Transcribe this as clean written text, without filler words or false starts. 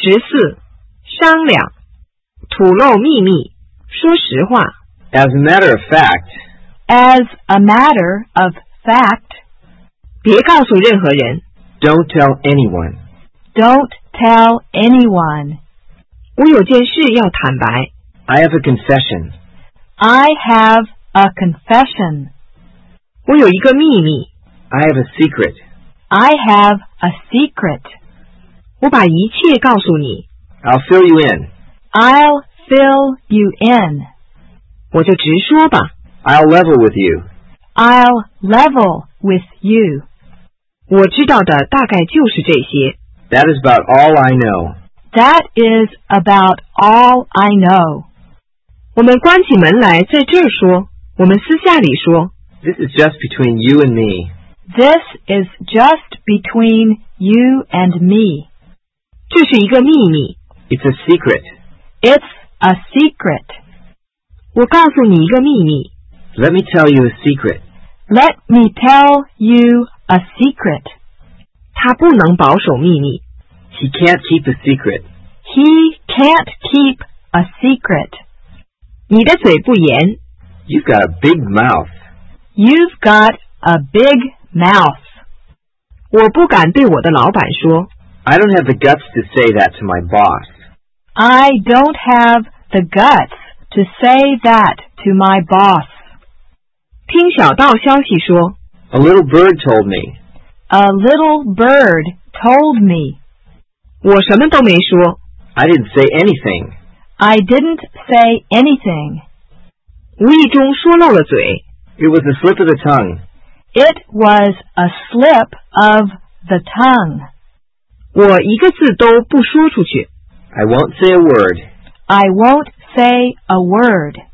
14. 商量，吐露秘密，说实话。 As a matter of fact. As a matter of fact. 别告诉任何人。 Don't tell anyone. Don't tell anyone. 我有件事要坦白。 I have a confession. I have a confession. 我有一个秘密。 I have a secret. I have a secret. 我把一切告诉你。 I'll fill you in. I'll fill you in. 我就直说吧。 I'll level with you. I'll level with you. 我知道的大概就是这些。 That is about all I know. That is about all I know. 我们关起门来在这儿说，我们私下里说。 This is just between you and me. This is just between you and me. 这是一个秘密。 It's a secret. It's a secret. 我告诉你一个秘密。 Let me tell you a secret. Let me tell you a secret. 他不能保守秘密。 He can't keep a secret. He can't keep a secret. 你的嘴不严。 You've got a big mouth. You've got a big mouth. 我不敢对我的老板说。 I don't have the guts to say that to my boss. I don't have the guts to say that to my boss. 听小道消息说。 A little bird told me. A little bird told me. 我什么都没说。 I didn't say anything. I didn't say anything. 无意中说漏了嘴。 It was a slip of the tongue. It was a slip of the tongue. 我一个字都不说出去。 I won't say a word. I won't say a word.